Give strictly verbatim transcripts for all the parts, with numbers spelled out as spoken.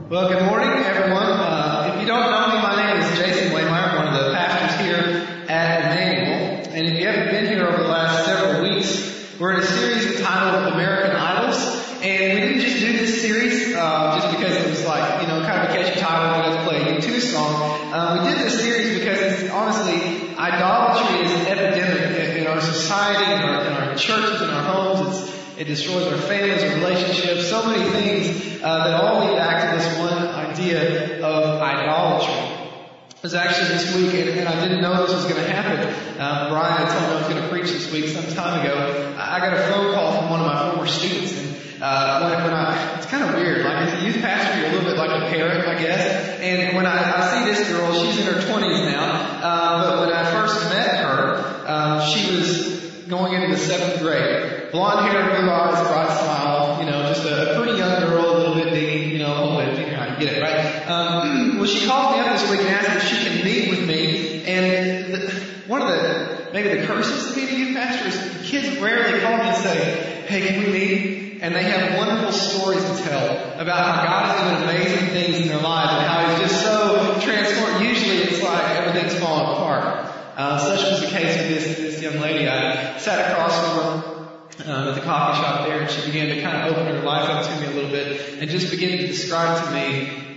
Well, good morning, everyone. Uh, if you don't know me, my name is Jason Waymeyer, one of the pastors here at Emmanuel. And if you haven't been here over the last several weeks, we're in a series entitled American Idols. And we didn't just do this series uh, just because it was like, you know, kind of a catchy title. We got to play a U two song. Uh, we did this series because it's honestly, idolatry is an epidemic in, in our society, in our, in our churches, in our homes. It's It destroys our families, our relationships, so many things uh, that all lead back to this one idea of idolatry. It was actually this week, and, and I didn't know this was going to happen. Uh, Brian had told me I was going to preach this week some time ago. I got a phone call from one of my former students, and uh, when, when I, it's kind of weird. Like as a youth pastor, you're a little bit like a parent, I guess. And when I, I see this girl, she's in her twenties now, uh, but when I first met her, um, she was going into the seventh grade. Blonde hair, blue eyes, bright smile, you know, just a pretty young girl, a little bit dingy, you know, a little bit, you know, you get it, right? Um, well, she called me up this week and asked if she can meet with me. And the, one of the, maybe the curses to being a youth pastor is the kids rarely call me and say, hey, can we meet? And they have wonderful stories to tell about how God is doing amazing things in their lives and how He's just so transformed. Usually it's like everything's falling apart. Uh, such was the case with this, this young lady. I sat across from her Um, at the coffee shop there, and she began to kind of open her life up to me a little bit and just begin to describe to me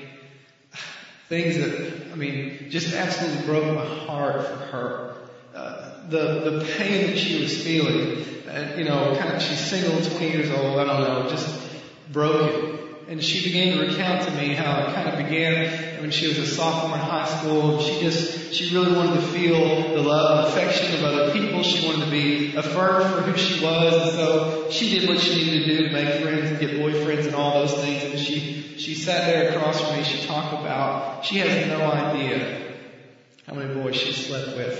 things that, I mean, just absolutely broke my heart for her. Uh, the the pain that she was feeling, uh, you know, kind of, she's single, twenty years old, I don't know, just broken. And she began to recount to me how it kind of began when she was a sophomore in high school. And she just, she really wanted to feel the love and affection of other people. She wanted to be affirmed for who she was. And so she did what she needed to do to make friends and get boyfriends and all those things. And she, she sat there across from me. She talked about, she has no idea how many boys she slept with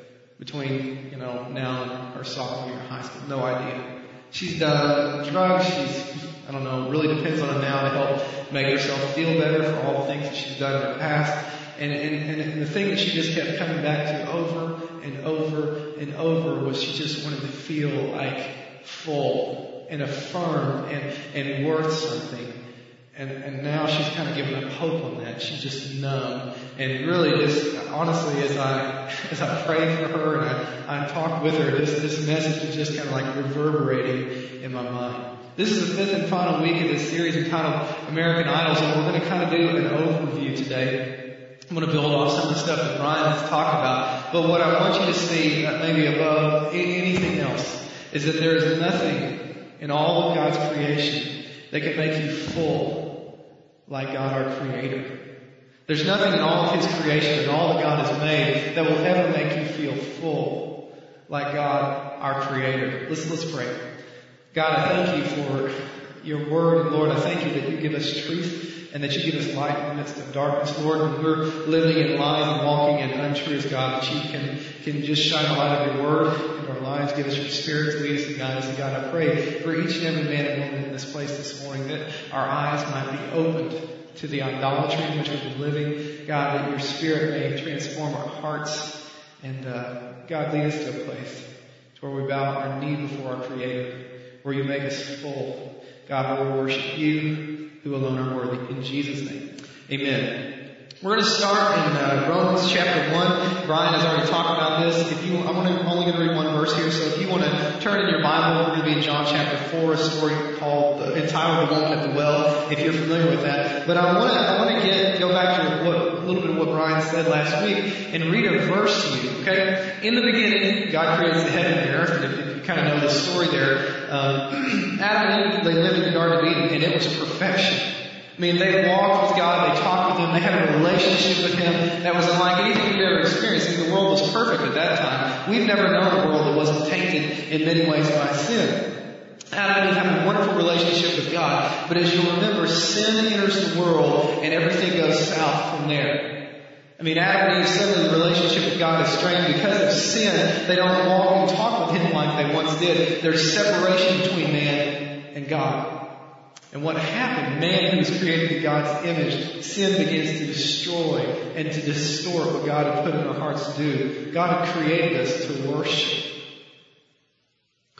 between, you know, now and her sophomore year in high school. No idea. She's done drugs. She's, I don't know, it really depends on her now to help make herself feel better for all the things that she's done in her past. And, and, and the thing that she just kept coming back to over and over and over was she just wanted to feel like full and affirmed and, and worth something. And, and now she's kind of given up hope on that. She's just numb. And really just, honestly, as I, as I prayed for her and I, I talked with her, this, this message is just kind of like reverberating in my mind. This is the fifth and final week of this series entitled American Idols, and we're going to kind of do an overview today. I'm going to build off some of the stuff that Brian has talked about. But what I want you to see, uh, maybe above anything else, is that there is nothing in all of God's creation that can make you full like God, our Creator. There's nothing in all of His creation and all that God has made that will ever make you feel full like God, our Creator. Let's, let's pray. God, I thank you for your word. And Lord, I thank you that you give us truth and that you give us light in the midst of darkness. Lord, when we're living in lies and walking in untruths, God, that you can, can just shine a light of your word in our lives. Give us your spirit to lead us and guide us. And God, I pray for each and every man and woman in this place this morning that our eyes might be opened to the idolatry in which we've been living. God, that your spirit may transform our hearts. And uh, God, lead us to a place to where we bow our knee before our Creator, where you make us full. God, where we worship you, who alone are worthy. In Jesus' name, amen. We're going to start in uh, Romans chapter one. Brian has already talked about this. If you, I'm only, only going to read one verse here, so if you want to turn in your Bible, we're going to be in John chapter four, a story called, uh, entitled The Woman at the Well, if you're familiar with that. But I want to, I want to get, go back to what, a little bit of what Brian said last week and read a verse to you, okay? In the beginning, God creates the heaven and the earth, and if you kind of know the story there, um, Adam and Eve, they lived in the Garden of Eden, and it was perfection. I mean, they walked with God, they talked with Him, they had a relationship with Him that was unlike anything we've ever experienced. I mean, the world was perfect at that time. We've never known a world that wasn't tainted in many ways by sin. Adam and Eve have a wonderful relationship with God, but as you'll remember, sin enters the world and everything goes south from there. I mean, Adam and Eve suddenly the relationship with God is strained because of sin. They don't walk and talk with Him like they once did. There's separation between man and God. And what happened, man who was created in God's image, sin begins to destroy and to distort what God had put in our hearts to do. God had created us to worship.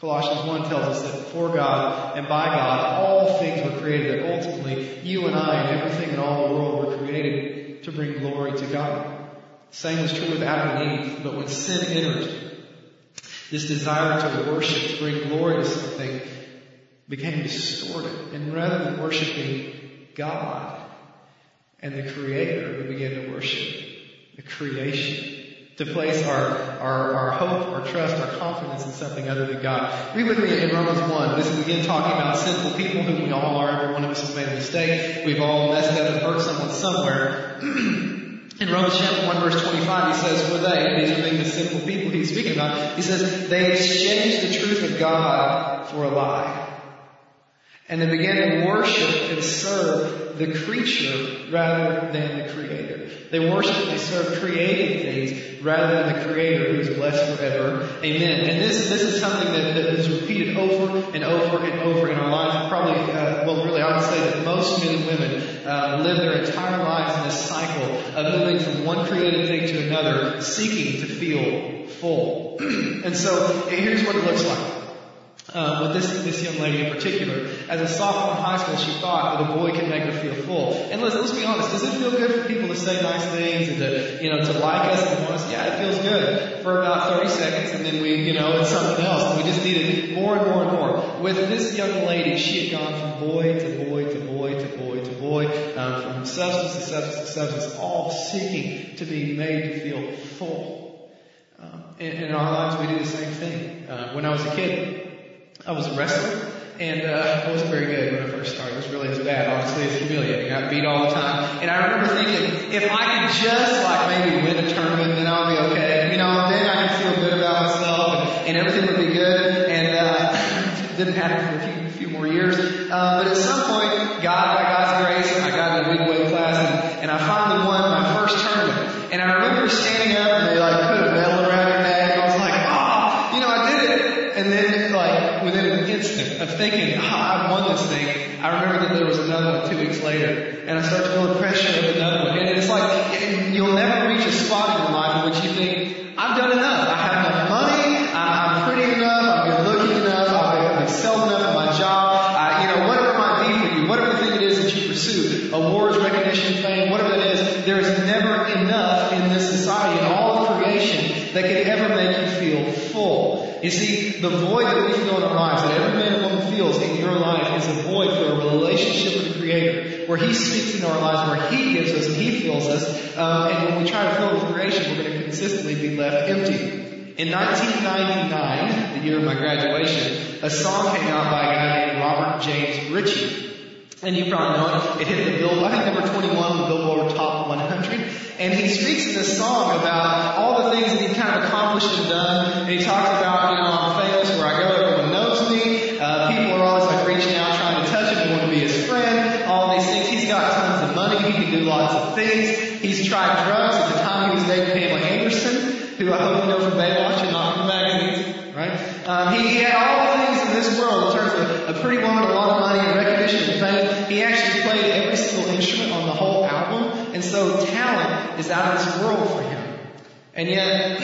Colossians one tells us that for God and by God all things were created, that ultimately you and I and everything in all the world were created to bring glory to God. The same was true with Adam and Eve, but when sin entered, this desire to worship, to bring glory to something, became distorted. And rather than worshiping God and the Creator, we began to worship the creation. To place our, our, our hope, our trust, our confidence in something other than God. Read with me in Romans one. This is again talking about sinful people, whom we all are. Every one of us has made a mistake. We've all messed up and hurt someone somewhere. In Romans chapter one verse twenty-five, he says, for they, these are being the sinful people he's speaking about, he says, they exchanged the truth of God for a lie. And they began to worship and serve the creature rather than the Creator. They worship and they serve created things rather than the Creator who is blessed forever. Amen. And this this is something that, that is repeated over and over and over in our lives. Probably, uh, well, really, I would say that most men and women uh, live their entire lives in this cycle of moving from one created thing to another, seeking to feel full. And so here's what it looks like. Uh, with this this young lady in particular, as a sophomore in high school, she thought that a boy could make her feel full. And let's, let's be honest, does it feel good for people to say nice things and to, you know, to like us and want us? Yeah, it feels good for about thirty seconds, and then we, you know, it's something else. And we just needed more and more and more. With this young lady, she had gone from boy to boy to boy to boy to boy, um, from substance to substance to substance, all seeking to be made to feel full. Um, in, in our lives, we do the same thing. Uh, when I was a kid, I was a wrestler, and uh, I wasn't very good when I first started. It was really as bad, honestly, it's humiliating. I got beat all the time. And I remember thinking, if I could just like maybe win a tournament, then I would be okay. You know, then I could feel good about myself, and, and everything would be good. And uh, it didn't happen for a few, few more years. Uh, but at some point, God, by God's grace, I got in a big weight class, and, and I finally won my first tournament. And I remember standing up, and they like put a medal around your neck, and I was like, oh, you know, I did it. And then, like, within an instant of thinking, oh, I've won this thing, I remember that there was another one two weeks later. And I started to feel the pressure of another one. And it's like, you'll never reach a spot in your life in which you think, I've done enough. I have enough money. I'm pretty enough. I'm good looking enough. I've excelled enough in my job. I, you know, whatever it might be for you, whatever the thing it is that you pursue, awards, recognition, fame, whatever that is, there is never enough in this society and all of creation that can ever make you feel full. You see, the void that we feel in our lives, that every man and woman feels in your life, is a void for a relationship with the Creator, where He speaks into our lives, where He gives us and He fills us. Um, and when we try to fill with creation, we're going to consistently be left empty. In nineteen ninety-nine, the year of my graduation, a song came out by a guy named Robert James Ritchie. And you probably know it. It hit the Billboard, I think number twenty-one on the Billboard Top one hundred. And he speaks in this song about all the things that he kind of accomplished and done. And he talks about, you know, I'm famous where I go, everyone knows me. Uh, people are always like reaching out, trying to touch him, they want to be his friend. All these things. He's got tons of money. He can do lots of things. He's tried drugs. At the time he was dating Pamela Anderson, who I hope you know from Baywatch and not from the magazines, right? Um, he, he had all the things in this world in terms of a pretty woman, a lot of money, and recognition and fame. He actually played every single instrument on the whole album. And so talent is out of this world for him. And yet,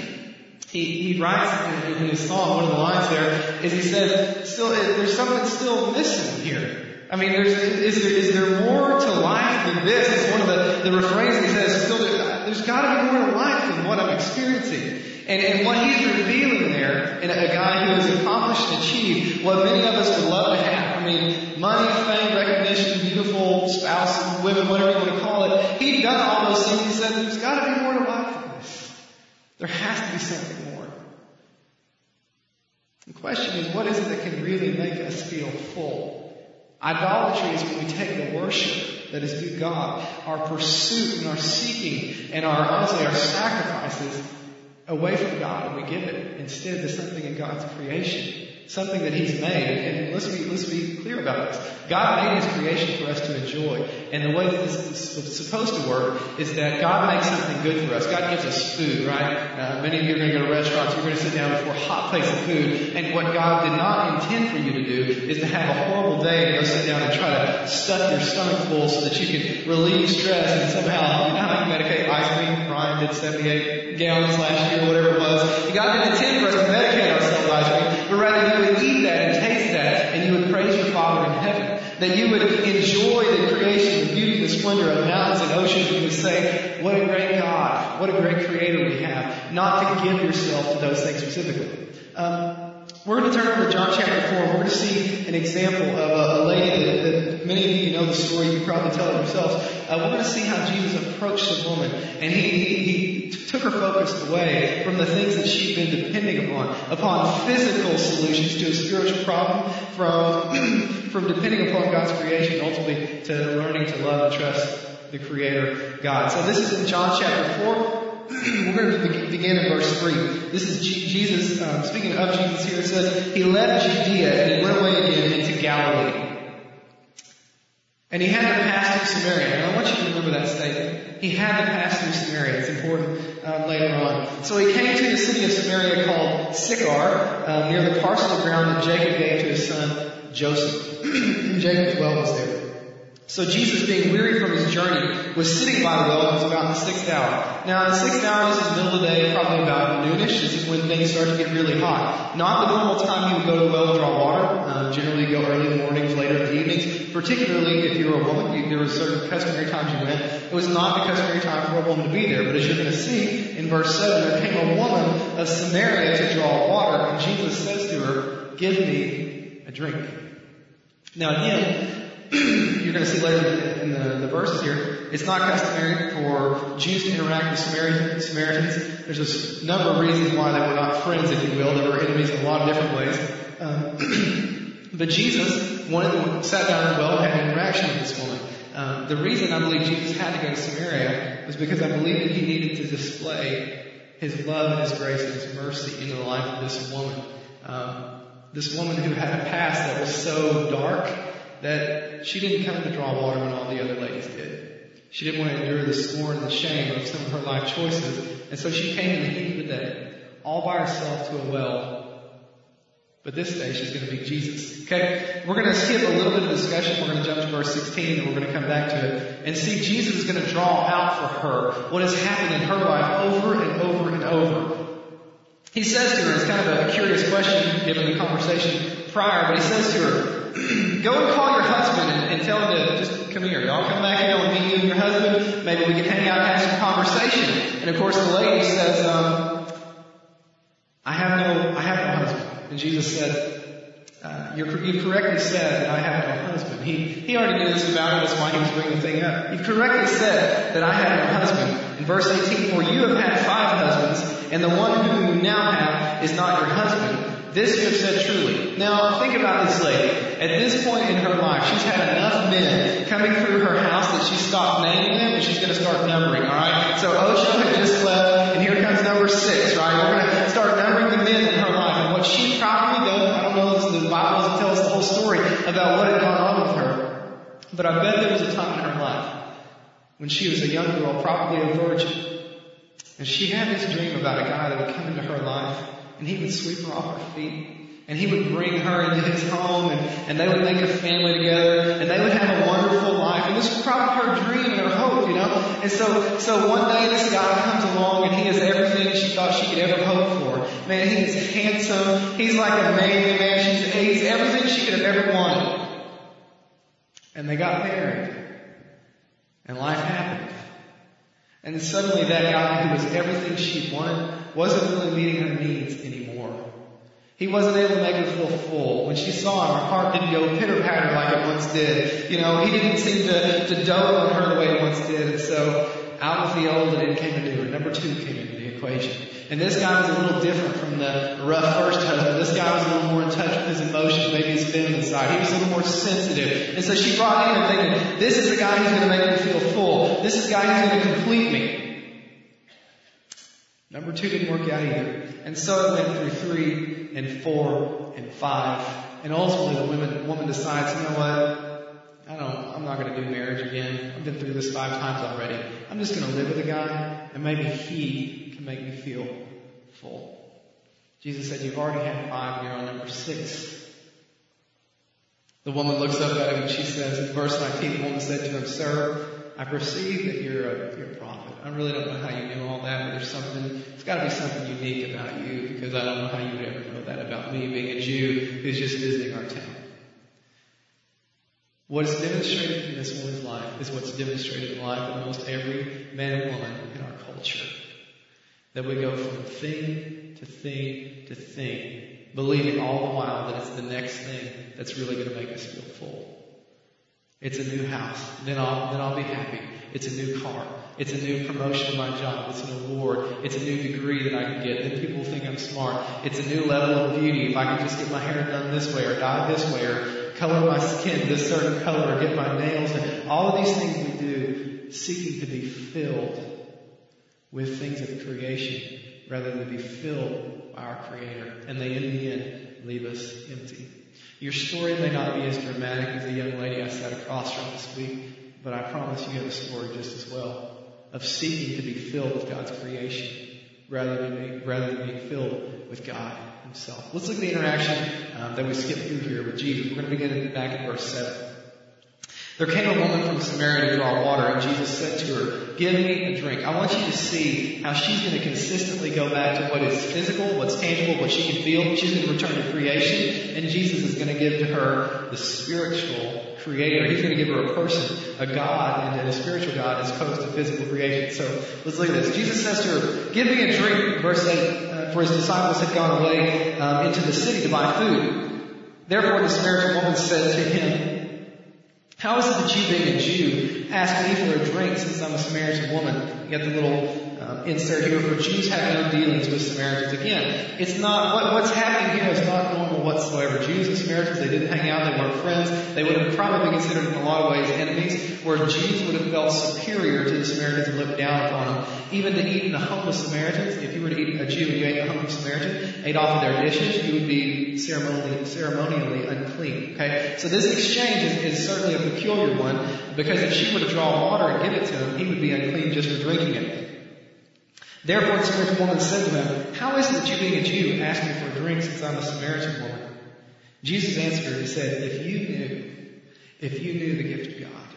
he, he writes in, in his song, one of the lines there, is he says, still, there's something still missing here. I mean, there's, is there, is there more to life than this? It's one of the, the refrains he says, still, there's gotta be more to life than what I'm experiencing. And, and what he's revealing there in a, a guy who has accomplished and achieved what many of us would love to have. I mean, money, fame, recognition, beautiful spouse, women, whatever you want to call it. He'd done all those things. He said, there's got to be more to life than this. There has to be something more. The question is, what is it that can really make us feel full? Idolatry is when we take the worship that is due God, our pursuit and our seeking and our, honestly, our sacrifices away from God, and we give it instead to something in God's creation, something that He's made. And let's be let's be clear about this. God made His creation for us to enjoy, and the way that this is supposed to work is that God makes something good for us. God gives us food, right? Uh, many of you are going to go to restaurants. You're going to sit down before hot plates of food, and what God did not intend for you to do is to have a horrible day and go sit down and try to stuff your stomach full so that you can relieve stress and somehow, you know how you medicate ice cream? Ryan did seventy-eight gallons last year, whatever it was. God didn't intend for us to medicate ourselves ice cream, but rather you would eat that and taste that, and you would praise your Father in heaven. That you would enjoy the creation, the beauty, the splendor of mountains and oceans, and you would say, what a great God, what a great Creator we have. Not to give yourself to those things specifically. Um, We're going to turn over to John chapter four. We're going to see an example of a, a lady that, that many of you know the story. You can probably tell it yourselves. Uh, we're going to see how Jesus approached the woman, and he, he, he took her focus away from the things that she'd been depending upon, upon physical solutions to a spiritual problem, from from depending upon God's creation, ultimately to learning to love and trust the Creator God. So this is in John chapter four. We're going to begin in verse three. This is Jesus, um, speaking of Jesus here, it says, he left Judea and he went away again into Galilee. And he had to pass through Samaria. And I want you to remember that statement. He had to pass through Samaria. It's important um, later on. So he came to the city of Samaria called Sychar, um, near the parcel of ground that Jacob gave to his son Joseph. And Jacob's well was there. So Jesus, being weary from his journey, was sitting by the well. It was about the sixth hour. Now, in the sixth hour, this is the middle of the day, probably about noonish. This is when things start to get really hot. Not the normal time you would go to the well to draw water. Um, generally, you go early in the mornings, later in the evenings. Particularly if you were a woman, you, there were certain customary times you went. It was not the customary time for a woman to be there. But as you're going to see in verse seven, there came a woman of Samaria to draw water, and Jesus says to her, "Give me a drink." Now, again, you're going to see later in the, the verses here, it's not customary for Jews to interact with Samaritans. There's a number of reasons why they were not friends, if you will. They were enemies in a lot of different ways. Um, but Jesus wanted to sat down at the well and had an interaction with this woman. Um, the reason I believe Jesus had to go to Samaria was because I believe that he needed to display his love and his grace and his mercy into the life of this woman. Um, this woman who had a past that was so dark that she didn't come to draw water when all the other ladies did. She didn't want to endure the scorn and the shame of some of her life choices. And so she came in the heat of the day, all by herself to a well. But this day she's going to be Jesus. Okay? We're going to skip a little bit of discussion. We're going to jump to verse sixteen and we're going to come back to it and see Jesus is going to draw out for her what has happened in her life over and over and over. He says to her, it's kind of a curious question given the conversation prior, but he says to her, go and call your husband and, and tell him to just come here. Y'all come back here. I want to meet you and your husband. Maybe we can hang out and have some conversation. And of course the lady says, um, I have no, I have no husband. And Jesus said, uh, you're, you correctly said that I have no husband. He, he already knew this about it. That's why he was bringing the thing up. You correctly said that I have no husband. In verse eighteen, for you have had five husbands, and the one whom you now have is not your husband. This you have said truly. Now, think about this lady. At this point in her life, she's had enough men coming through her house that she stopped naming them, and she's going to start numbering, all right? So Osho had just left, and here comes number six, right? We're going to start numbering the men in her life. And what she probably done, I don't know if the Bible doesn't tell us the whole story about what had gone on with her, but I bet there was a time in her life when she was a young girl, probably a virgin, and she had this dream about a guy that would come into her life, and he would sweep her off her feet. And he would bring her into his home, and, and they would make a family together, and they would have a wonderful life. And this was probably her dream and her hope, you know. And so, so one day this guy comes along, and he is everything she thought she could ever hope for. Man, he is handsome. He's like a man, man. She's, he's everything she could have ever wanted. And they got married. And life happened. And then suddenly that guy who was everything she wanted wasn't really meeting her needs anymore. He wasn't able to make her feel full. When she saw him, her heart didn't go pitter-patter like it once did. You know, he didn't seem to, to dote on her the way it once did. And so, out with the old and in came the new. Number two came into the equation. And this guy was a little different from the rough first husband. This guy was a little more in touch with his emotions, maybe his feminine side. He was a little more sensitive. And so she brought him in thinking, this is the guy who's going to make me feel full. This is the guy who's going to complete me. Number two didn't work out either. And so it went through three and four and five. And ultimately the woman, woman decides, you know what? I don't, I'm not going to do marriage again. I've been through this five times already. I'm just going to live with a guy and maybe he can make me feel full. Jesus said, you've already had five and you're on number six. The woman looks up at him and she says, in verse nineteen, the woman said to him, sir, I perceive that you're a, you're a prophet. I really don't know how you knew all that, but there's something, it's got to be something unique about you, because I don't know how you would ever know that about me, being a Jew who's just visiting our town. What is demonstrated in this woman's life is what's demonstrated in the life of almost every man and woman in our culture. That we go from thing to thing to thing, believing all the while that it's the next thing that's really going to make us feel full. It's a new house. Then I'll, then I'll be happy. It's a new car. It's a new promotion in my job. It's an award. It's a new degree that I can get. Then people think I'm smart. It's a new level of beauty. If I can just get my hair done this way or dye this way or color my skin this certain color or get my nails done. All of these things we do seeking to be filled with things of creation rather than to be filled by our Creator. And they, in the end, leave us empty. Your story may not be as dramatic as the young lady I sat across from this week, but I promise you have a story just as well of seeking to be filled with God's creation rather than being, rather than being filled with God Himself. Let's look at the interaction um, that we skipped through here with Jesus. We're going to begin back in verse seven. There came a woman from Samaria to draw water, and Jesus said to her, "Give me a drink." I want you to see how she's going to consistently go back to what is physical, what's tangible, what she can feel. She's going to return to creation, and Jesus is going to give to her the spiritual Creator. He's going to give her a person, a God, and a spiritual God as opposed to physical creation. So let's look at this. Jesus says to her, "Give me a drink," verse eight, uh, for His disciples had gone away um, into the city to buy food. Therefore the Samaritan woman said to Him, "How is it that you, being a Jew, ask me for a drink since I'm a Samaritan woman?" You got the little um, insert here, for Jews have no dealings with Samaritans. Again, it's not, what, what's happening here is not normal whatsoever. Jews and Samaritans, they didn't hang out, they weren't friends. They would have probably been considered in a lot of ways enemies, where Jews would have felt superior to the Samaritans and looked down upon them. Even to eat in the home of Samaritans, if you were to eat a Jew and you ate in the home of a Samaritan, ate off of their dishes, you would be ceremonially, ceremonially unclean. Okay? So this exchange is, is certainly a peculiar one, because if she were to draw water and give it to him, he would be unclean just for drinking it. Therefore the Samaritan woman said to him, "How is it that you, being a Jew, ask me for a drink since I'm a Samaritan woman?" Jesus answered her and said, "If you knew, if you knew the gift of God,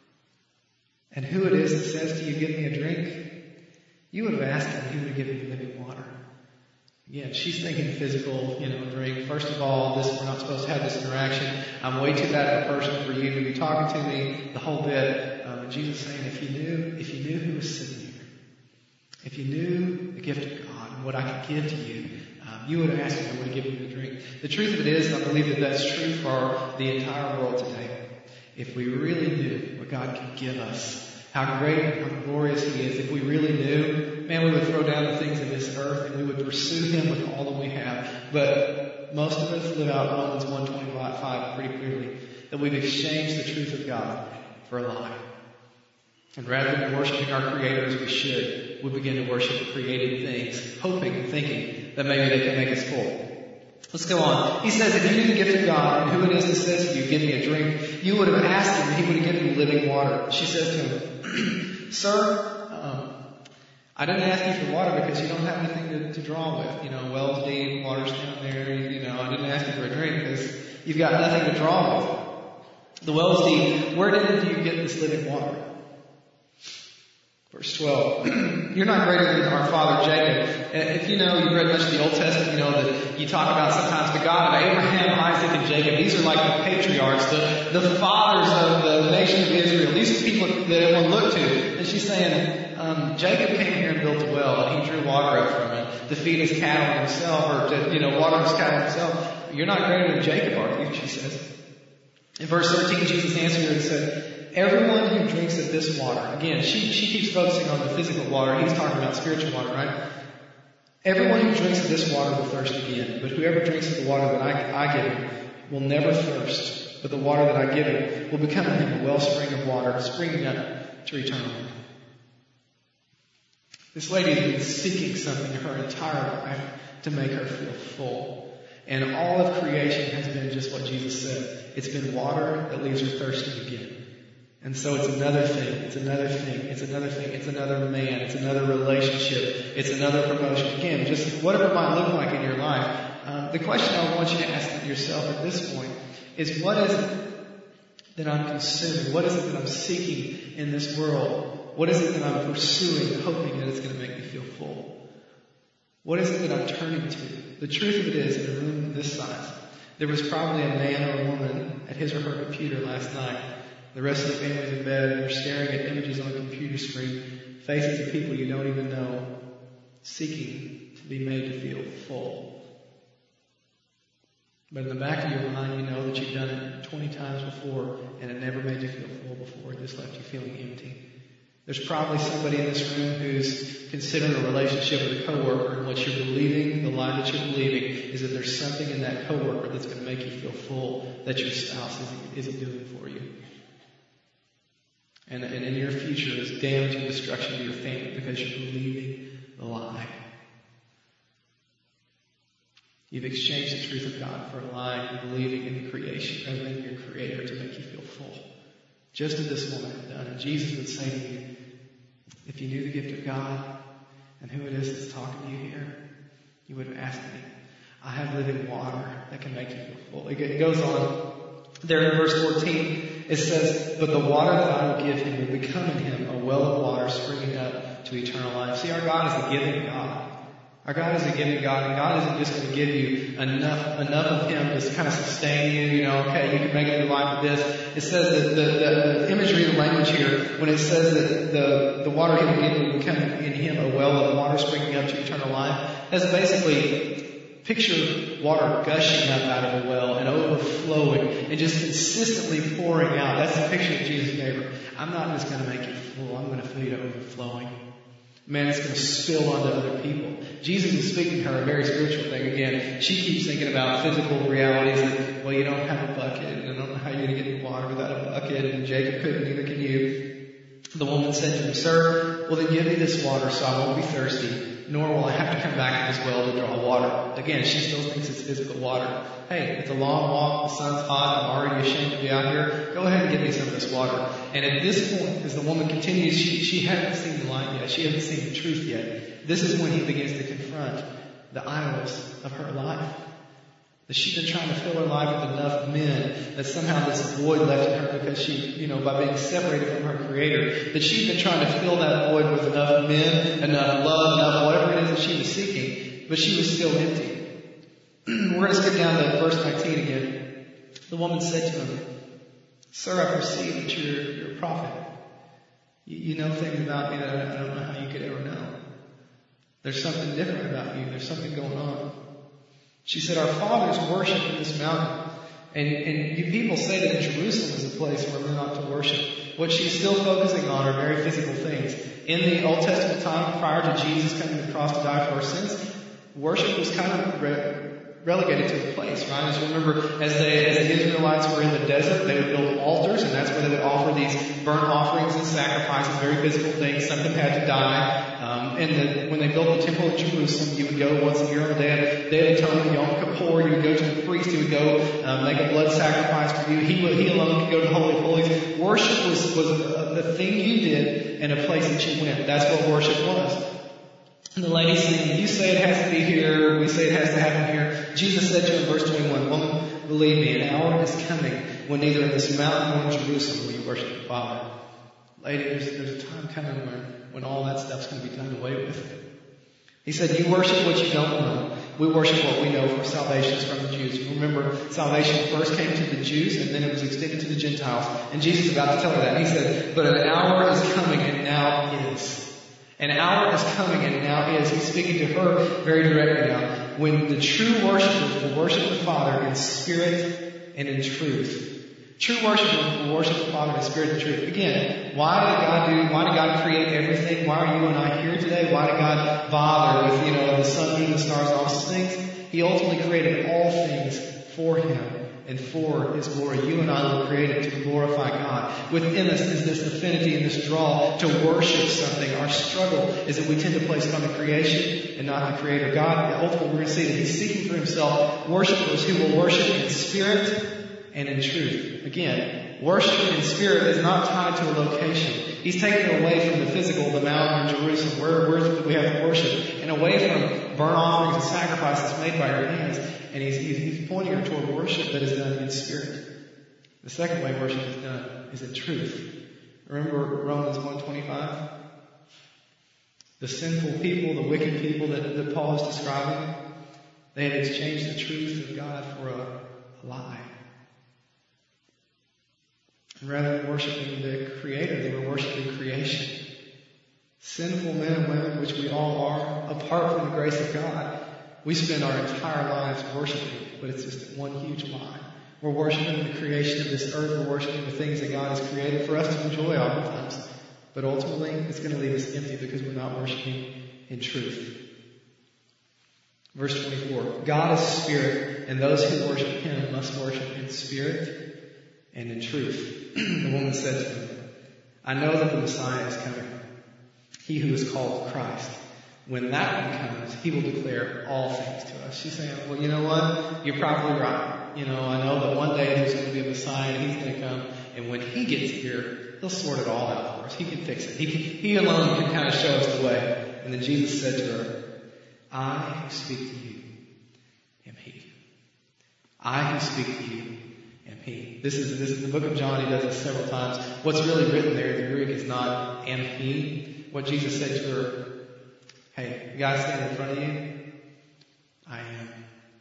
and who it is that says to you, 'Give me a drink,' you would have asked him, he would have given you living water." Again, she's thinking physical, you know, drink. First of all, this, we're not supposed to have this interaction. I'm way too bad of a person for you to be talking to me, the whole bit. Um, and Jesus saying, if you knew, if you knew who was sitting here, if you knew the gift of God and what I could give to you, um, you would have asked me, I would have given you the drink. The truth of it is, and I believe that that's true for the entire world today. If we really knew what God could give us, how great and how glorious He is, if we really knew, man, we would throw down the things of this earth and we would pursue Him with all that we have. But most of us live out Romans one twenty-five pretty clearly, that we've exchanged the truth of God for a lie. And rather than worshiping our Creator as we should, we begin to worship the created things, hoping and thinking that maybe they can make us full. Let's go on. He says, if you knew the gift of God and who it is that says to you, "Give me a drink," you would have asked Him and He would have given you living water. She says to Him, "Sir, um, I didn't ask you for water because you don't have anything to, to draw with. You know, wells deep, water's down there. You know, I didn't ask you for a drink because you've got nothing to draw with. The well's deep. Where did you get this living water?" Verse twelve, "You're not greater than our father Jacob." And if you know, you've read much of the Old Testament, you know that you talk about sometimes the God of Abraham, Isaac, and Jacob. These are like the patriarchs, the, the fathers of the nation of Israel. These are people that everyone looked to. And she's saying, um, Jacob came here and built a well, and he drew water up from it to feed his cattle himself, or to, you know, water his cattle himself. You're not greater than Jacob, are you? She says. In verse thirteen, Jesus answered her and said, "Everyone who drinks of this water," again, she, she keeps focusing on the physical water. He's talking about spiritual water, right? "Everyone who drinks of this water will thirst again, but whoever drinks of the water that I, I give him will never thirst, but the water that I give him will become in him a wellspring of water, springing up to eternal life." This lady has been seeking something her entire life to make her feel full. And all of creation has been just what Jesus said. It's been water that leaves her thirsty again. And so it's another thing, it's another thing, it's another thing, it's another man, it's another relationship, it's another promotion. Again, just whatever it might look like in your life. Um, the question I want you to ask yourself at this point is, what is it that I'm consuming? What is it that I'm seeking in this world? What is it that I'm pursuing, hoping that it's going to make me feel full? What is it that I'm turning to? The truth of it is, in a room this size, there was probably a man or a woman at his or her computer last night. The rest of the family's in bed, and they're staring at images on a computer screen, faces of people you don't even know, seeking to be made to feel full. But in the back of your mind, you know that you've done it twenty times before, and it never made you feel full before. It just left you feeling empty. There's probably somebody in this room who's considering a relationship with a coworker, and what you're believing, the lie that you're believing, is that there's something in that coworker that's going to make you feel full that your spouse isn't, isn't doing for you. And, and in your future is damage and destruction to your family because you're believing the lie. You've exchanged the truth of God for a lie, and you're believing in the creation rather than your Creator to make you feel full. Just as this woman had done. And Jesus would say to you, if you knew the gift of God and who it is that's talking to you here, you would have asked me. I have living water that can make you feel full. It goes on. There in verse fourteen, it says, but the water that I will give him will become in him a well of water springing up to eternal life. See, our God is a giving God. Our God is a giving God, and God isn't just going to give you enough enough of Him to kind of sustain you, you know, okay, you can make it your life with this. It says that the, the, the imagery of the language here, when it says that the, the water He will give will become in Him a well of water springing up to eternal life, that's basically picture water gushing up out of a well and overflowing and just consistently pouring out. That's the picture that Jesus gave her. I'm not just going to make you full, I'm going to fill you to overflowing. Man, it's going to spill onto other people. Jesus is speaking to her a very spiritual thing. Again, she keeps thinking about physical realities. And, well, you don't have a bucket, and I don't know how you're going to get the water without a bucket, and Jacob couldn't, neither can you. The woman said to him, sir, well then give me this water so I won't be thirsty, nor will I have to come back to this well to draw water. Again, she still thinks it's physical water. Hey, it's a long walk, the sun's hot, I'm already ashamed to be out here. Go ahead and give me some of this water. And at this point, as the woman continues, she, she hadn't seen the light yet. She hadn't seen the truth yet. This is when he begins to confront the idols of her life. That she's been trying to fill her life with enough men, that somehow this void left in her because she, you know, by being separated from her Creator, that she's been trying to fill that void with enough men, enough love, enough whatever it is that she was seeking, but she was still empty. We're going to skip down to verse nineteen again. The woman said to him, sir, I perceive that you're, you're a prophet. You, you know things about me that I, I don't know how you could ever know. There's something different about you. There's something going on. She said, our fathers worship in this mountain. And, and you people say that Jerusalem is a place where we're not to worship. What she's still focusing on are very physical things. In the Old Testament time, prior to Jesus coming to the cross to die for our sins, worship was kind of re- relegated to a place, right? As you remember, as, they, as the Israelites were in the desert, they would build altars, and that's where they would offer these burnt offerings and sacrifices, very physical things. Something had to die. Um, and the, when they built the temple at Jerusalem, you would go once a year on the day of, day of Atonement, Yom Kippur. You would go to the priest. He would go um, make a blood sacrifice for you. He would, he alone could go to the Holy of Holies. Worship was, was the thing you did and a place that you went. That's what worship was. And the lady saying, you say it has to be here, we say it has to happen here. Jesus said to her in verse twenty-one, woman, believe me, an hour is coming when neither in this mountain nor in Jerusalem will you worship the Father. Lady, there's, there's a time coming when, when all that stuff's going to be done away with. He said, you worship what you don't know. We worship what we know, for salvation is from the Jews. Remember, salvation first came to the Jews and then it was extended to the Gentiles. And Jesus is about to tell her that. He said, but an hour is coming and now is. An hour is coming and now is. He's speaking to her very directly now. When the true worshipers will worship the Father in spirit and in truth. True worshipers will worship the Father in spirit and truth. Again, why did God do, why did God create everything? Why are you and I here today? Why did God bother with, you know, the sun, moon, the stars, all these things? He ultimately created all things for Him and for His glory. You and I were created to glorify God. Within us is this affinity and this draw to worship something. Our struggle is that we tend to place it on the creation and not the Creator. God, ultimately we're going to see that He's seeking for Himself worshipers who will worship in spirit and in truth. Again, worship in spirit is not tied to a location. He's taking it away from the physical, the mountain in Jerusalem, where, where we have to worship, and away from burnt offerings and sacrifices made by our hands. And he's, he's, he's pointing her toward worship that is done in spirit. The second way worship is done is in truth. Remember Romans one twenty-five? The sinful people, the wicked people that, that Paul is describing, they had exchanged the truth of God for a, a lie. And rather than worshiping the Creator, they were worshiping creation. Sinful men and women, which we all are, apart from the grace of God, we spend our entire lives worshiping, but it's just one huge lie. We're worshiping the creation of this earth. We're worshiping the things that God has created for us to enjoy oftentimes. But ultimately, it's going to leave us empty because we're not worshiping in truth. Verse twenty-four, God is spirit, and those who worship Him must worship in spirit and in truth. The woman said to him, I know that the Messiah is coming, He who is called Christ. When that one comes, He will declare all things to us. She's saying, well, you know what? You're probably right. You know, I know that one day there's going to be a Messiah and He's going to come. And when He gets here, He'll sort it all out for us. He can fix it. He can, He alone can kind of show us the way. And then Jesus said to her, I who speak to you am He. I who speak to you am He. This is, this is the book of John. He does this several times. What's really written there in the Greek is not am He. What Jesus said to her, hey, the guy standing in front of you, I am.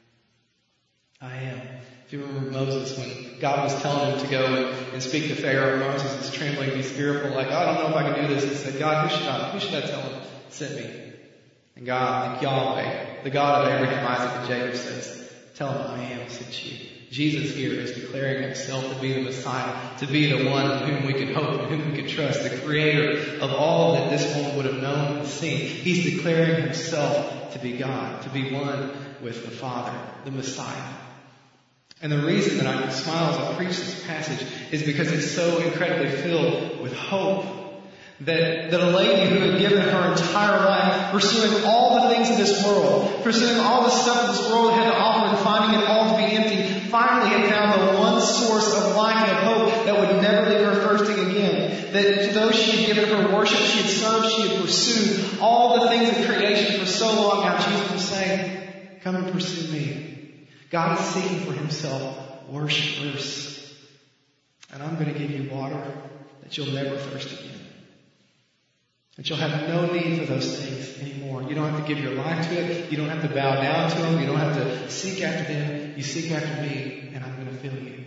I am. If you remember Moses, when God was telling him to go and, and speak to Pharaoh, Moses was trembling, he's fearful, like, oh, I don't know if I can do this. He said, God, who should I, who should I tell him sent me? And God, like Yahweh, the God of Abraham, Isaac, and Jacob says, tell him I am sent you. Jesus here is declaring Himself to be the Messiah, to be the one in whom we can hope and whom we can trust, the Creator of all that this woman would have known and seen. He's declaring Himself to be God, to be one with the Father, the Messiah. And the reason that I can smile as I preach this passage is because it's so incredibly filled with hope. That, that a lady who had given her entire life pursuing all the things of this world, pursuing all the stuff that this world had to offer and finding it all to be empty, finally had found the one source of life and of hope that would never leave her thirsting again. That though she had given her worship, she had served, she had pursued all the things of creation for so long now, Jesus was saying, come and pursue me. God is seeking for Himself worshipers. And I'm going to give you water that you'll never thirst again. That you'll have no need for those things anymore. You don't have to give your life to it. You don't have to bow down to them. You don't have to seek after them. You seek after me, and I'm going to fill you.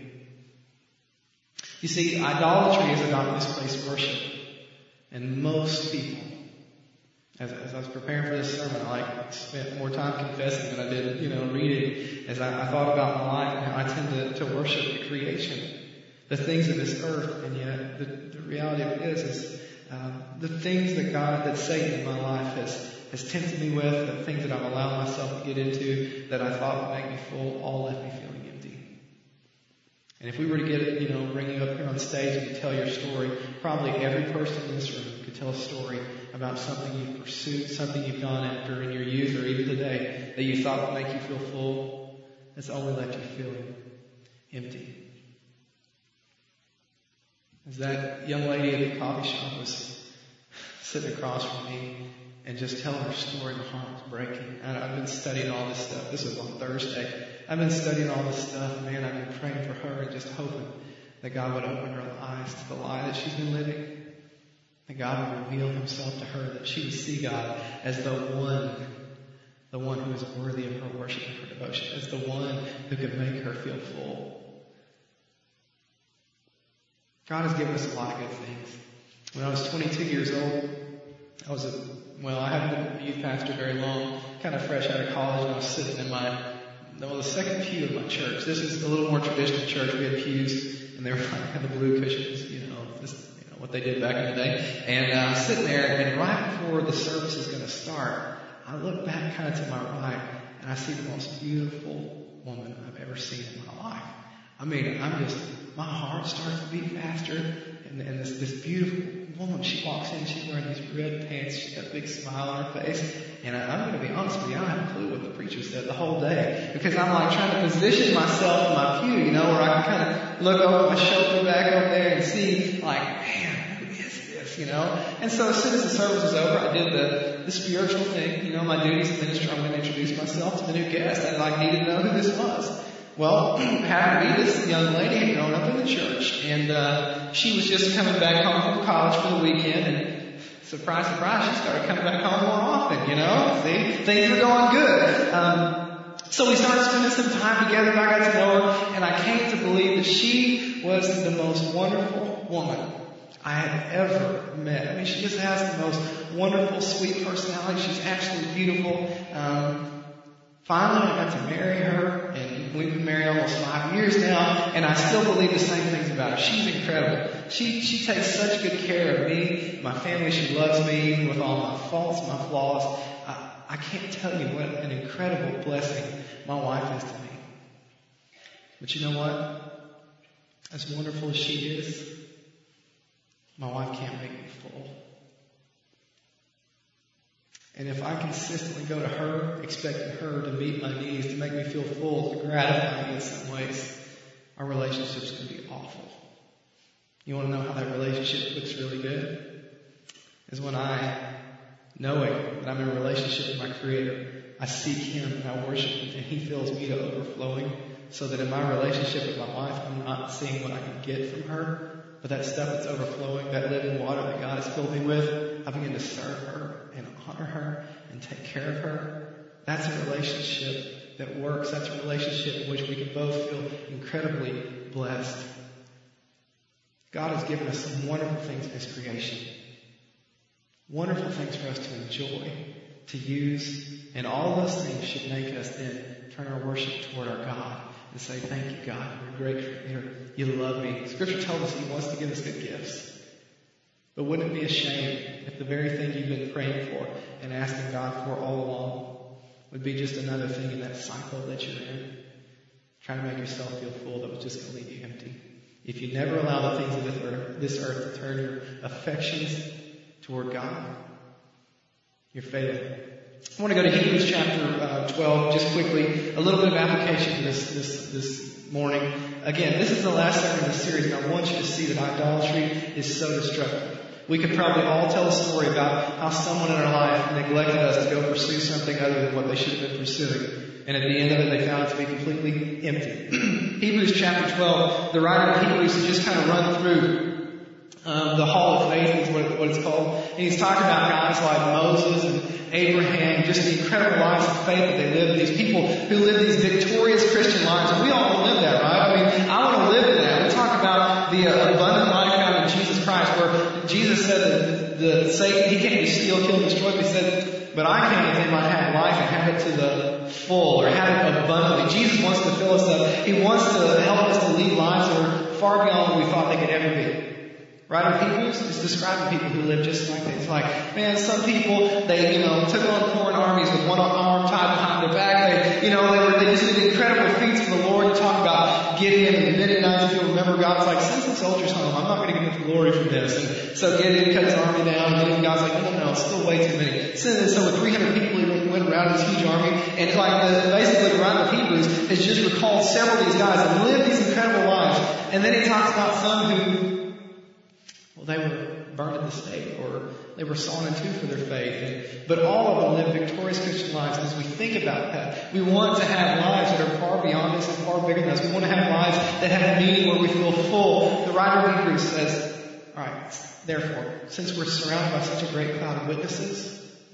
You see, idolatry is about misplaced worship. And most people, as, as I was preparing for this sermon, I like spent more time confessing than I did, you know, reading. As I, I thought about my life and how I tend to, to worship the creation, the things of this earth, and yet the, the reality of it is, is Um, the things that God, that Satan in my life has, has tempted me with, the things that I've allowed myself to get into that I thought would make me full, all left me feeling empty. And if we were to get it, you know, bring you up here on stage and you tell your story, probably every person in this room could tell a story about something you've pursued, something you've gone after in your youth or even today that you thought would make you feel full, that's only left you feeling empty. As that young lady at the coffee shop was sitting across from me and just telling her story, my heart was breaking. And I've been studying all this stuff. This was on Thursday. I've been studying all this stuff. Man, I've been praying for her and just hoping that God would open her eyes to the lie that she's been living. That God would reveal Himself to her, that she would see God as the one, the one who is worthy of her worship and her devotion, as the one who could make her feel full. God has given us a lot of good things. When I was twenty-two years old, I was a, well, I hadn't been a youth pastor very long, kind of fresh out of college, and I was sitting in my, well, the second pew of my church. This is a little more traditional church. We had pews, and they were like kind of blue cushions, you know, just, you know, what they did back in the day. And uh, I was sitting there, and right before the service is going to start, I look back kind of to my right, and I see the most beautiful woman I've ever seen in my life. I mean, I'm just, my heart starts to beat faster, and, and this, this beautiful woman, she walks in, she's wearing these red pants, she's got a big smile on her face, and I, I'm going to be honest with you, I don't have a clue what the preacher said the whole day, because I'm like trying to position myself in my pew, you know, where I can kind of look over my shoulder back over there and see, like, man, who is this, you know? And so as soon as the service was over, I did the, the spiritual thing, you know, my duty as a minister, I'm going to introduce myself to the new guest. I like needed to know who this was. Well, happened to be this young lady had grown up in the church, and uh, she was just coming back home from college for the weekend, and surprise, surprise, she started coming back home more often, you know? See? Things were going good. Um, so we started spending some time together, and I got to know her, and I came to believe that she was the most wonderful woman I had ever met. I mean, she just has the most wonderful, sweet personality. She's absolutely beautiful. Um, finally, I got to marry her, and we've been married almost five years now, and I still believe the same things about her. She's incredible. She she takes such good care of me, my family. She loves me, even with all my faults, my flaws. I, I can't tell you what an incredible blessing my wife is to me. But you know what? As wonderful as she is, my wife can't make me full. And if I consistently go to her, expecting her to meet my needs, to make me feel full, to gratify me in some ways, our relationship's going to be awful. You want to know how that relationship looks really good? Is when I, knowing that I'm in a relationship with my Creator, I seek Him and I worship Him, and He fills me to overflowing, so that in my relationship with my wife, I'm not seeing what I can get from her, but that stuff that's overflowing, that living water that God has filled me with, I begin to serve her and honor her and take care of her. That's a relationship that works. That's a relationship in which we can both feel incredibly blessed. God has given us some wonderful things in His creation. Wonderful things for us to enjoy, to use, and all of those things should make us then turn our worship toward our God and say, thank you, God. You're a great Creator. You love me. Scripture tells us He wants to give us good gifts. But wouldn't it be a shame if the very thing you've been praying for and asking God for all along would be just another thing in that cycle that you're in, trying to make yourself feel full that was just going to leave you empty? If you never allow the things of this earth, this earth to turn your affections toward God, you're failing. I want to go to Hebrews chapter uh, twelve, just quickly. A little bit of application for this, this, this morning. Again, this is the last sermon of the series, and I want you to see that idolatry is so destructive. We could probably all tell a story about how someone in our life neglected us to go pursue something other than what they should have been pursuing. And at the end of it, they found it to be completely empty. Hebrews chapter twelve, the writer of Hebrews has just kind of run through um, the Hall of Faith, is what, it, what it's called. And he's talking about guys like Moses and Abraham, just the incredible lives of faith that they lived. These people who live these victorious Christian lives. And we all want to live that, right? I mean, I want to live that. We talk about the uh, abundant life found in Jesus Christ, where Jesus said that the Satan, he came to steal, kill, and destroy. But he said, but I came that they might have life and have it to the full, or have it abundantly. Jesus wants to fill us up. He wants to help us to lead lives that are far beyond what we thought they could ever be. Writer of Hebrews is describing people who live just like that. It's like, man, some people, they, you know, took on foreign armies with one arm tied behind their back. They, you know, they were, they just did incredible feats for the Lord. You talk about Gideon and the Midianites. If you remember, God's like, send some soldiers home. I'm not going to get the glory from this. And so Gideon cut his army down, and then God's like, no, no, no, it's still way too many. So, so with three hundred people, he went around this huge army. And like the, basically the writer of Hebrews has just recalled several of these guys that lived these incredible lives. And then he talks about some who, well, they were burned at the stake, or they were sawn in two for their faith. And, but all of them live victorious Christian lives. And as we think about that, we want to have lives that are far beyond us and far bigger than us. We want to have lives that have meaning, where we feel full. The writer of Hebrews says, all right, therefore, since we're surrounded by such a great cloud of witnesses,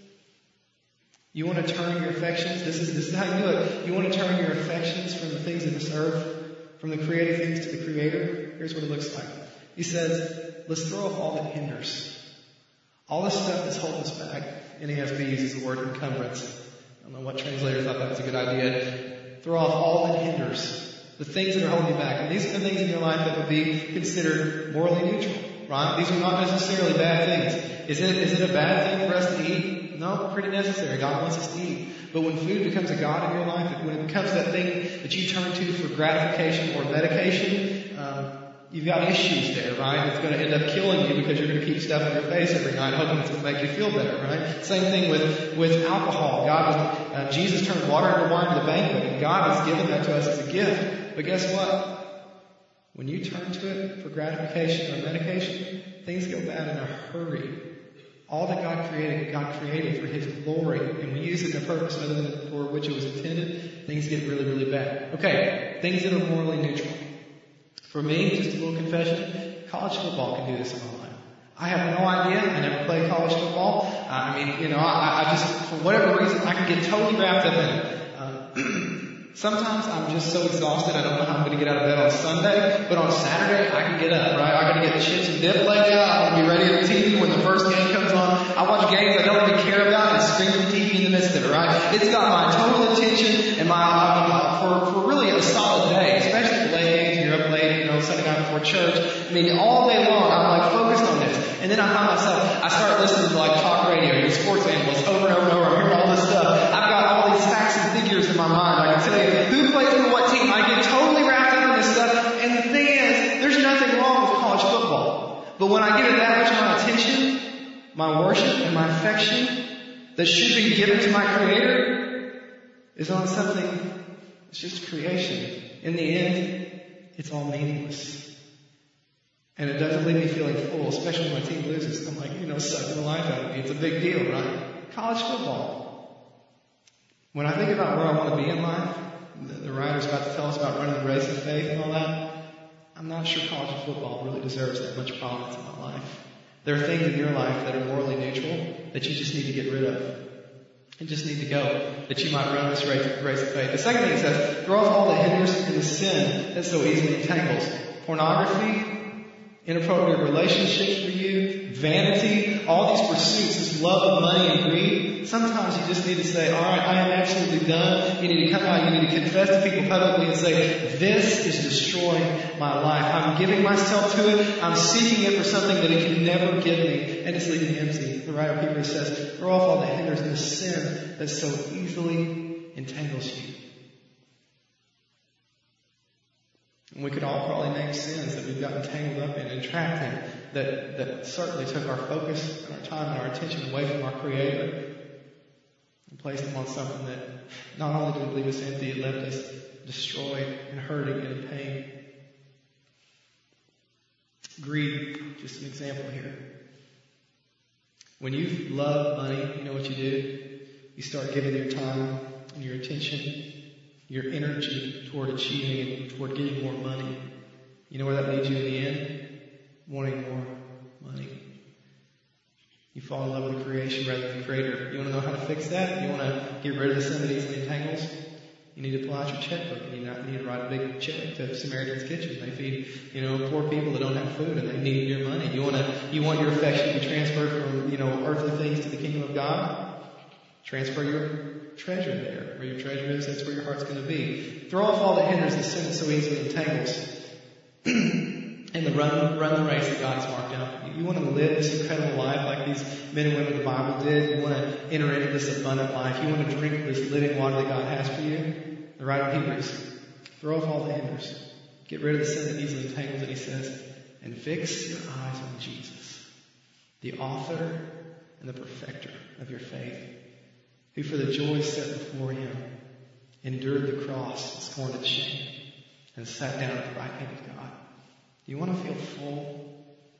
you want to turn your affections, this is, this is how you do it. You want to turn your affections from the things of this earth, from the created things to the Creator. Here's what it looks like. He says, let's throw off all that hinders. All the stuff that's holding us back. N A S B uses the word encumbrance. I don't know what translator thought that was a good idea. Throw off all that hinders. The things that are holding you back. And these are the things in your life that would be considered morally neutral, right? These are not necessarily bad things. Is it, is it a bad thing for us to eat? No, pretty necessary. God wants us to eat. But when food becomes a God in your life, when it becomes that thing that you turn to for gratification or medication, um, you've got issues there, right? It's going to end up killing you because you're going to keep stuff in your face every night hoping it's going to make you feel better, right? Same thing with, with alcohol. God was, uh, Jesus turned water into wine at the banquet, and God has given that to us as a gift. But guess what? When you turn to it for gratification or medication, things go bad in a hurry. All that God created, God created for His glory, and we use it in a purpose other than for which it was intended, things get really, really bad. Okay, things that are morally neutral. For me, just a little confession, college football can do this in my life. I have no idea. I never played college football. Uh, I mean, you know, I, I just, for whatever reason, I can get totally wrapped up in it. Uh, Sometimes I'm just so exhausted I don't know how I'm going to get out of bed on Sunday, but on Saturday I can get up, right? I got to get the chips and dip laid out. I want to be ready at the T V when the first game comes on. I watch games I don't even care about and scream at the T V in the midst of it, right? It's got my total attention and my, uh, for, for really a solid day, especially the late games, you're up late, you know, Sunday night before church. I mean, all day long I'm like focused on this. And then I find myself, I start listening to like talk radio, you know, sports analysts over and over and over. I'm hearing all this stuff. I've got all these facts and figures in my mind. I can tell you who plays for what team. I get totally wrapped up in this stuff. And the thing is, there's nothing wrong with college football. But when I give it that much of my attention, my worship and my affection that should be given to my Creator is on something, it's just creation. In the end, it's all meaningless. And it doesn't leave me feeling full, especially when my team loses. I'm like, you know, sucking the life out of me. It's a big deal, right? College football. When I think about where I want to be in life, the, the writer's about to tell us about running the race of faith and all that, I'm not sure college football really deserves that much prominence in my life. There are things in your life that are morally neutral that you just need to get rid of. You just need to go, that you might run this race, race of faith. The second thing it says, throw off all the hindrance and the sin that so easily entangles. Pornography, inappropriate relationships for you, vanity, all these pursuits, this love of money and greed. Sometimes you just need to say, all right, I am absolutely done. You need to come out, you need to confess to people publicly and say, this is destroying my life. I'm giving myself to it. I'm seeking it for something that it can never give me, and it's leaving me empty. The writer of Hebrews says, throw off all the hindrance and the sin that so easily entangles you. And we could all probably name sins that we've gotten tangled up in and trapped in that, that certainly took our focus and our time and our attention away from our Creator and placed them on something that not only did it leave us empty, it left us destroyed and hurting and in pain. Greed, just an example here. When you love money, you know what you do? You start giving your time and your attention, your energy toward achieving and toward getting more money. You know where that leads you in the end? Wanting more money. You fall in love with creation rather than the Creator. You want to know how to fix that? You want to get rid of the sin that easily entangles? You need to pull out your checkbook and you need to write a big check to Samaritan's Kitchen. They feed, you know, poor people that don't have food and they need your money. You want to, you want your affection to be transferred from, you know, earthly things to the kingdom of God? Transfer your treasure there. Where your treasure is, that's where your heart's going to be. Throw off all the hindrance that sin so easily entangles. And the run, run the race that God has marked out for you. You want to live this incredible life like these men and women of the Bible did. You want to enter into this abundant life. You want to drink this living water that God has for you. The writer of Hebrews, throw off all the hindrance. Get rid of the sin that easily entangles, and he says, and fix your eyes on Jesus, the author and the perfecter of your faith, who for the joy set before him endured the cross, scorned its shame, and sat down at the right hand of God. Do you want to feel full?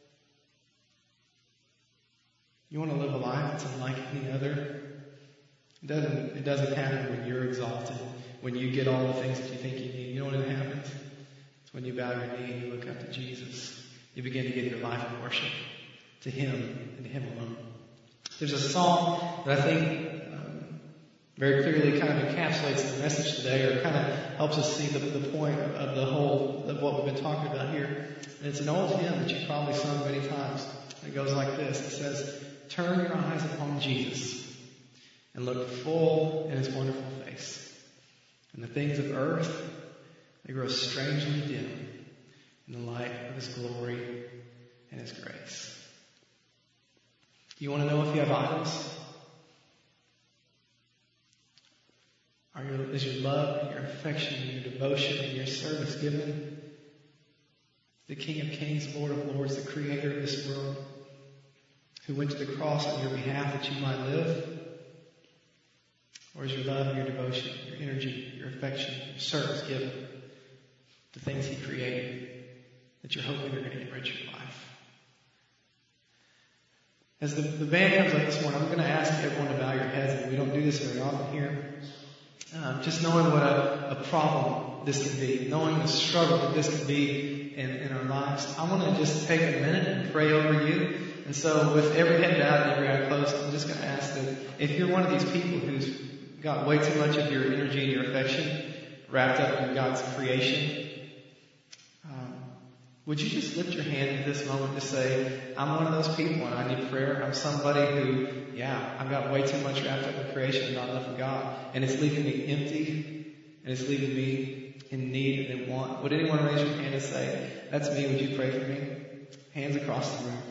You want to live a life that's unlike any other? It doesn't, it doesn't happen when you're exalted, when you get all the things that you think you need. You know when it happens? It's when you bow your knee and you look up to Jesus. You begin to give your life in worship to Him and to Him alone. There's a song that I think um, very clearly kind of encapsulates the message today, or kind of helps us see the, the point of, of the whole of what we've been talking about here. And it's an old hymn that you've probably sung many times. It goes like this. It says, turn your eyes upon Jesus and look full in His wonderful face. And the things of earth, they grow strangely dim in the light of His glory and His grace. You want to know if you have idols? Are your, is your love and your affection and your devotion and your service given to the King of Kings, Lord of Lords, the Creator of this world, who went to the cross on your behalf that you might live? Or is your love and your devotion, your energy, your affection, your service given to things He created that you're hoping are going to enrich your life? As the, the band comes up this morning, I'm going to ask everyone to bow your heads, and we don't do this very often here. Um, just knowing what a, a problem this can be, knowing the struggle that this can be in, in our lives. I want to just take a minute and pray over you. And so with every head bowed and every eye closed, I'm just going to ask that if you're one of these people who's got way too much of your energy and your affection wrapped up in God's creation, um, would you just lift your hand at this moment to say, I'm one of those people and I need prayer. I'm somebody who, yeah, I've got way too much wrapped up in creation and not enough of God. And it's leaving me empty and it's leaving me in need and in want. Would anyone raise your hand and say, that's me, would you pray for me? Hands across the room.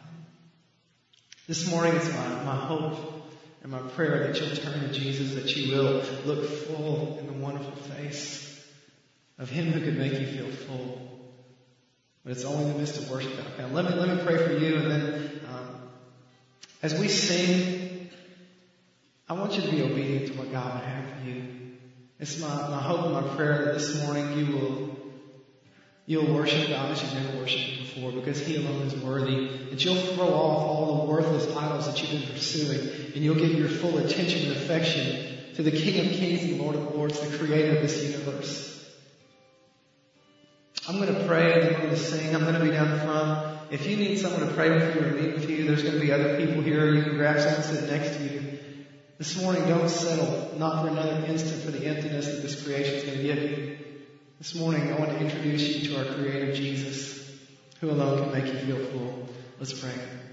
This morning it's my, my hope and my prayer that you'll turn to Jesus, that you will look full in the wonderful face of Him who could make you feel full. But it's only in the midst of worship that I found. Let me, let me pray for you, and then um, as we sing, I want you to be obedient to what God would have for you. It's my, my hope and my prayer that this morning you will You'll worship God as you've never worshipped Him before, because He alone is worthy. That you'll throw off all the worthless idols that you've been pursuing, and you'll give your full attention and affection to the King of Kings and Lord of Lords, the Creator of this universe. I'm going to pray and then I'm going to sing. I'm going to be down front. If you need someone to pray with you or meet with you, there's going to be other people here. You can grab someone sitting next to you. This morning, don't settle, not for another instant, for the emptiness that this creation is going to give you. This morning, I want to introduce you to our Creator Jesus, who alone can make you feel full. Let's pray.